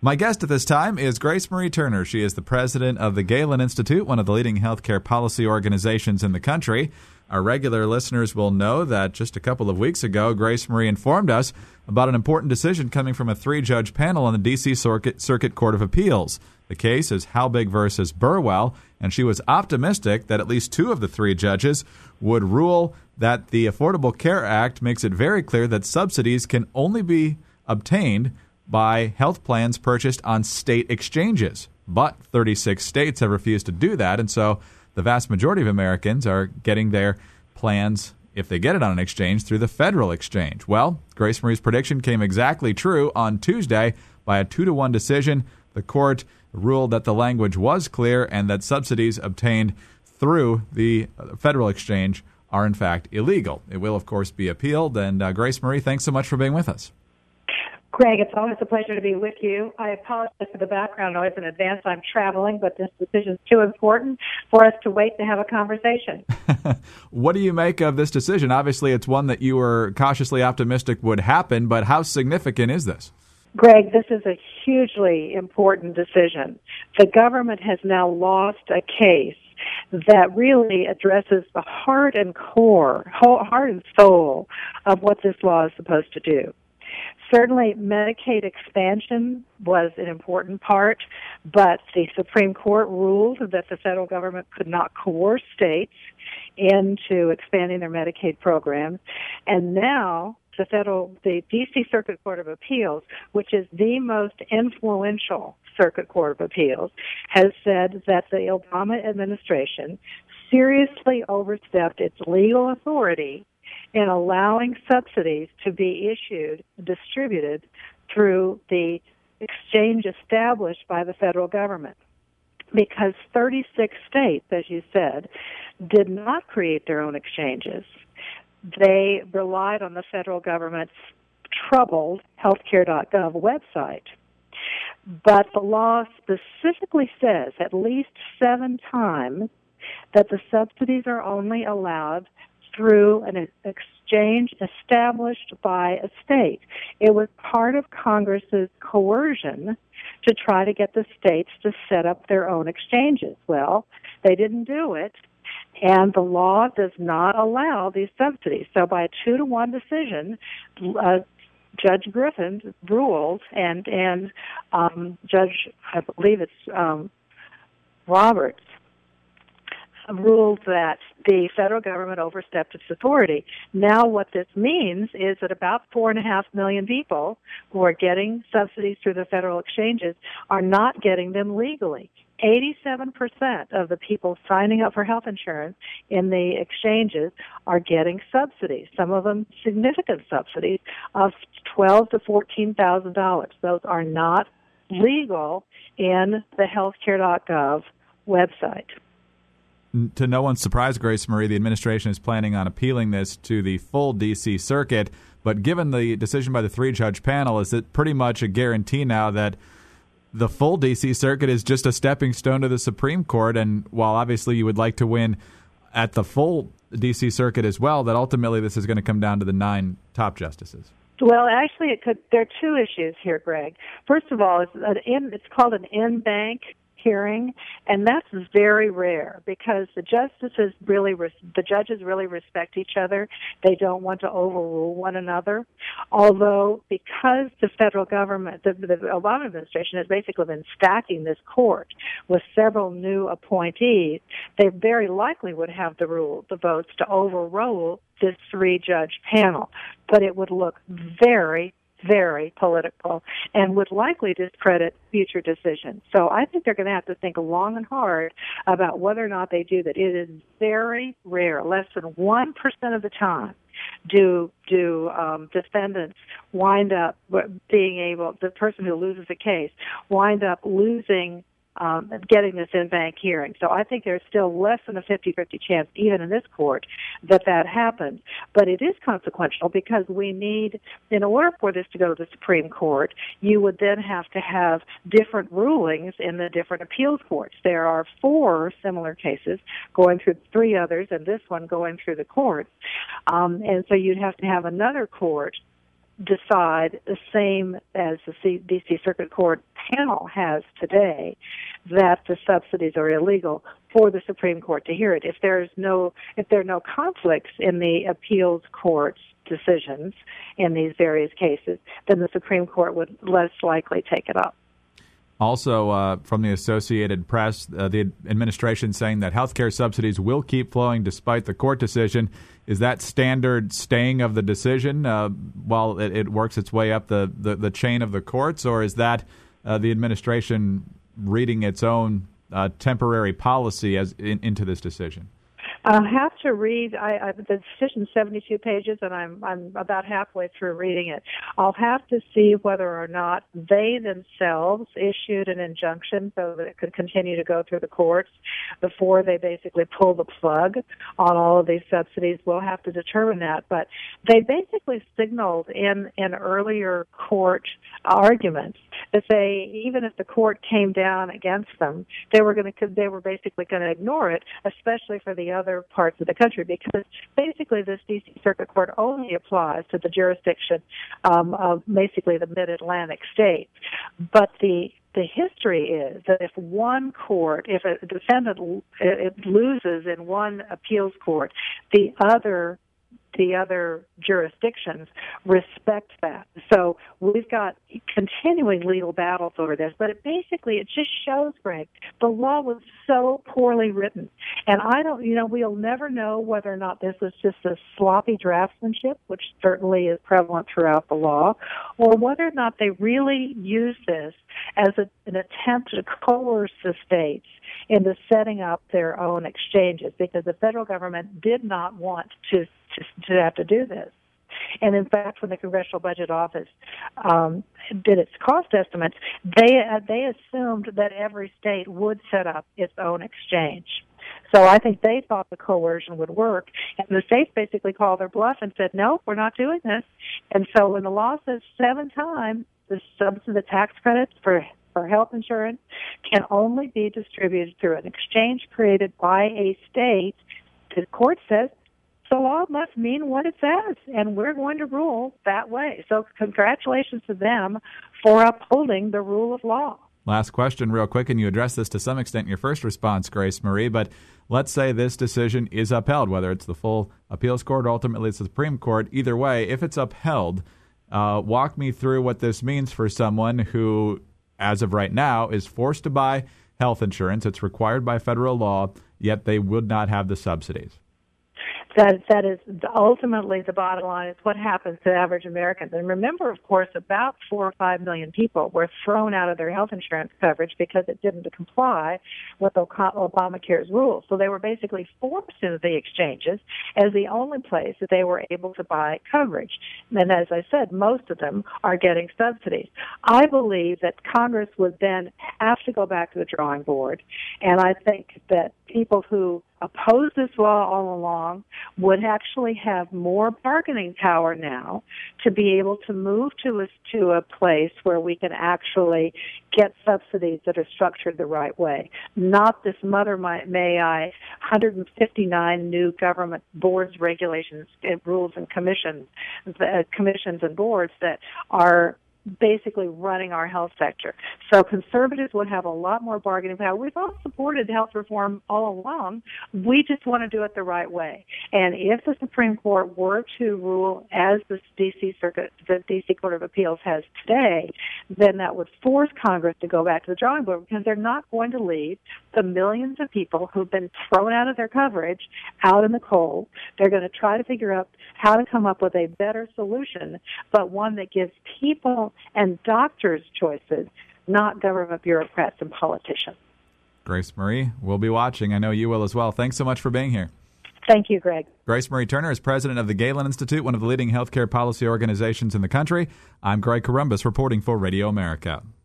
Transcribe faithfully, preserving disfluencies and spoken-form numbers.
My guest at this time is Grace Marie Turner. She is the president of the Galen Institute, one of the leading healthcare policy organizations in the country. Our regular listeners will know that just a couple of weeks ago, Grace Marie informed us about an important decision coming from a three-judge panel on the D C Circuit, Circuit Court of Appeals. The case is Halbig versus Burwell, and she was optimistic that at least two of the three judges would rule that the Affordable Care Act makes it very clear that subsidies can only be obtained by health plans purchased on state exchanges. But thirty-six states have refused to do that, and so the vast majority of Americans are getting their plans, if they get it on an exchange, through the federal exchange. Well, Grace Marie's prediction came exactly true on Tuesday. By a two to one decision, the court ruled that the language was clear and that subsidies obtained through the federal exchange are, in fact, illegal. It will, of course, be appealed. And uh, Grace Marie, thanks so much for being with us. Greg, it's always a pleasure to be with you. I apologize for the background noise in advance. I'm traveling, but this decision is too important for us to wait to have a conversation. What do you make of this decision? Obviously, it's one that you were cautiously optimistic would happen, but how significant is this? Greg, this is a hugely important decision. The government has now lost a case that really addresses the heart and core, heart and soul of what this law is supposed to do. Certainly, Medicaid expansion was an important part, but the Supreme Court ruled that the federal government could not coerce states into expanding their Medicaid programs. And now, the federal, the D C Circuit Court of Appeals, which is the most influential Circuit Court of Appeals, has said that the Obama administration seriously overstepped its legal authority in allowing subsidies to be issued, distributed through the exchange established by the federal government. Because thirty-six states, as you said, did not create their own exchanges. They relied on the federal government's troubled healthcare dot gov website. But the law specifically says at least seven times that the subsidies are only allowed through an exchange established by a state. It was part of Congress's coercion to try to get the states to set up their own exchanges. Well, they didn't do it, and the law does not allow these subsidies. So by a two to one decision, uh, Judge Griffin ruled, and and um, Judge, I believe it's um, Roberts, ruled that the federal government overstepped its authority. Now what this means is that about four and a half million people who are getting subsidies through the federal exchanges are not getting them legally. eighty-seven percent of the people signing up for health insurance in the exchanges are getting subsidies, some of them significant subsidies of twelve thousand to fourteen thousand dollars. Those are not legal in the healthcare dot gov website. To no one's surprise, Grace Marie, the administration is planning on appealing this to the full D C Circuit. But given the decision by the three-judge panel, is it pretty much a guarantee now that the full D C Circuit is just a stepping stone to the Supreme Court? And while obviously you would like to win at the full D C Circuit as well, that ultimately this is going to come down to the nine top justices? Well, actually, it could. There are two issues here, Greg. First of all, it's, an in, it's called an in-bank hearing, and that's very rare because the justices really, the judges really respect each other. They don't want to overrule one another. Although, because the federal government, the, the Obama administration has basically been stacking this court with several new appointees, they very likely would have the rule, the votes to overrule this three-judge panel. But it would look very very political and would likely discredit future decisions. So I think they're going to have to think long and hard about whether or not they do that. It is very rare, less than one percent of the time do do um, defendants wind up being able, the person who loses a case, wind up losing Um, getting this in-bank hearing. So I think there's still less than a fifty-fifty chance, even in this court, that that happens. But it is consequential because we need, in order for this to go to the Supreme Court, you would then have to have different rulings in the different appeals courts. There are four similar cases going through three others, and this one going through the courts. Um, and so you'd have to have another court decide the same as the C- D C Circuit Court panel has today, that the subsidies are illegal, for the Supreme Court to hear it. If there's no, if there are no conflicts in the appeals court's decisions in these various cases, then the Supreme Court would less likely take it up. Also, uh, from the Associated Press, uh, the administration saying that healthcare subsidies will keep flowing despite the court decision. Is that standard staying of the decision uh, while it, it works its way up the, the, the chain of the courts, or is that uh, the administration reading its own uh, temporary policy as in, into this decision? I'll have to read. I, I, the decision's seventy-two pages, and I'm I'm about halfway through reading it. I'll have to see whether or not they themselves issued an injunction so that it could continue to go through the courts before they basically pull the plug on all of these subsidies. We'll have to determine that. But they basically signaled in in earlier court arguments that they, even if the court came down against them, they were going to they were basically going to ignore it, especially for the other parts of the country, because basically this D C Circuit Court only applies to the jurisdiction um, of basically the mid-Atlantic states. But the the history is that if one court, if a defendant it loses in one appeals court, the other the other jurisdictions respect that. So we've got continuing legal battles over this, but it basically, it just shows, Greg, the law was so poorly written. And I don't, you know, we'll never know whether or not this was just a sloppy draftsmanship, which certainly is prevalent throughout the law, or whether or not they really used this as a, an attempt to coerce the states into setting up their own exchanges, because the federal government did not want to to, to have to do this. And in fact, when the Congressional Budget Office um, did its cost estimates, they uh, they assumed that every state would set up its own exchange. So I think they thought the coercion would work, and the states basically called their bluff and said, "No, we're not doing this." And so when the law says seven times the subs the tax credits for for health insurance can only be distributed through an exchange created by a state, the court says the law must mean what it says, and we're going to rule that way. So congratulations to them for upholding the rule of law. Last question real quick, and you addressed this to some extent in your first response, Grace Marie, but let's say this decision is upheld, whether it's the full appeals court or ultimately it's the Supreme Court. Either way, if it's upheld, uh, walk me through what this means for someone who, as of right now, is forced to buy health insurance. It's required by federal law, yet they would not have the subsidies. That that is ultimately the bottom line. Is what happens to average Americans. And remember, of course, about four or five million people were thrown out of their health insurance coverage because it didn't comply with Obamacare's rules. So they were basically forced into the exchanges as the only place that they were able to buy coverage. And as I said, most of them are getting subsidies. I believe that Congress would then have to go back to the drawing board, and I think that people who oppose this law all along would actually have more bargaining power now to be able to move to a, to a place where we can actually get subsidies that are structured the right way. Not this mother may I, one hundred fifty-nine new government boards, regulations, rules, and commissions, uh, commissions and boards that are basically running our health sector. So conservatives would have a lot more bargaining power. We've all supported health reform all along. We just want to do it the right way. And if the Supreme Court were to rule as the D C Circuit, the D C Court of Appeals has today, then that would force Congress to go back to the drawing board, because they're not going to leave the millions of people who've been thrown out of their coverage out in the cold. They're going to try to figure out how to come up with a better solution, but one that gives people and doctors choices, not government bureaucrats and politicians. Grace Marie, we'll be watching. I know you will as well. Thanks so much for being here. Thank you, Greg. Grace Marie Turner is president of the Galen Institute, one of the leading healthcare policy organizations in the country. I'm Greg Corombos reporting for Radio America.